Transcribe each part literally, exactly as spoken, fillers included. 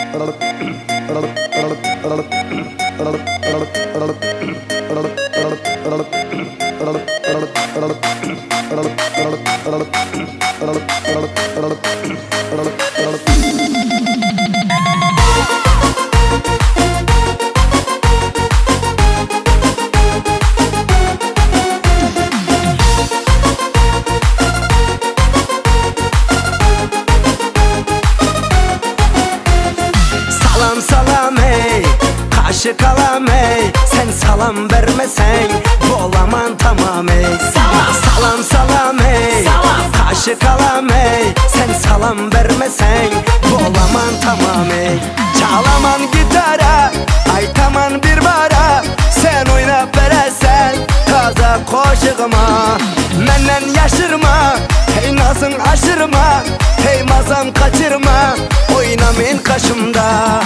Salam salam ey, kaşı kalam ey, sen salam vermesen bolaman tamam ey. Salam salam salam ey, kaşı kalam ey, sen salam vermesen bolaman tamam ey. Çalaman gitara, aytaman bir bara, sen oynap veresen taza koşuğuma. Menden yaşırma, hey nazın aşırma, hey mazam kaçırma, oynamayın kaşımda.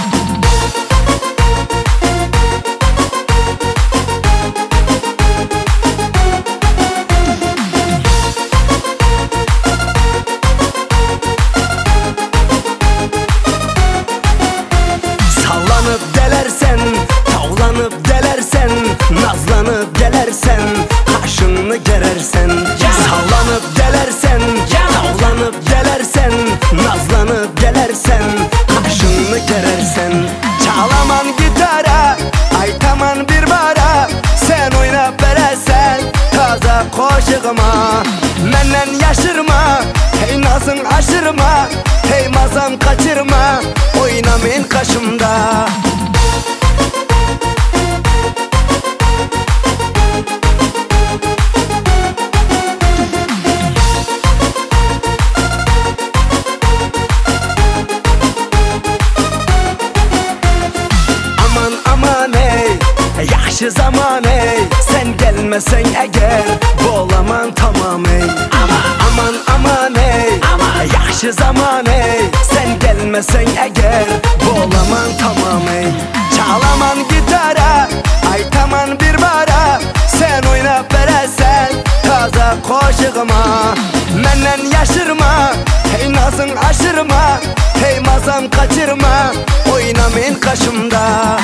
Sallanıp delersen, tavlanıp delersen, nazlanıp gelersen, kaşını gerersen. Sallanıp delersen, tavlanıp delersen, nazlanıp gelersen, kaşını gerersen. Çalaman gitara, aytaman bir bara, sen oynap veresen taza koşuğuma. Menden yaşırma, hey nazın aşırma, hey mazam kaçırma, oynamayın kaşımda. Aman aman ey, yaxşı zaman ey, sen gelmesen eğer bolaman tamam ey. Aman aman aman ey, yaxşı zaman ey, sen gelmesen eğer bolaman tamam ey. Çalaman gitara, aytaman bir bara, sen oynap veresen taza koşuğuma. Menden yaşırma, hey nazın aşırma, hey mazam kaçırma, oynamayın kaşımda.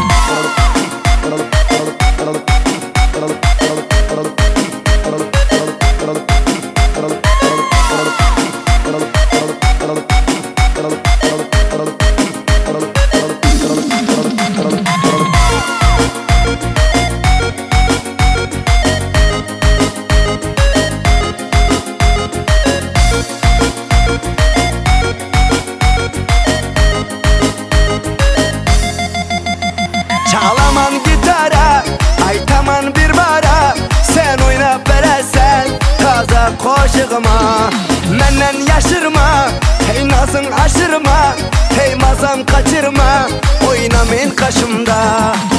Çalaman gitara, aytaman bir bara, sen oynap veresen taza koşuğuma. Menden yaşırma, hey nazın aşırma, hey mazam kaçırma, oynamayın kaşımda.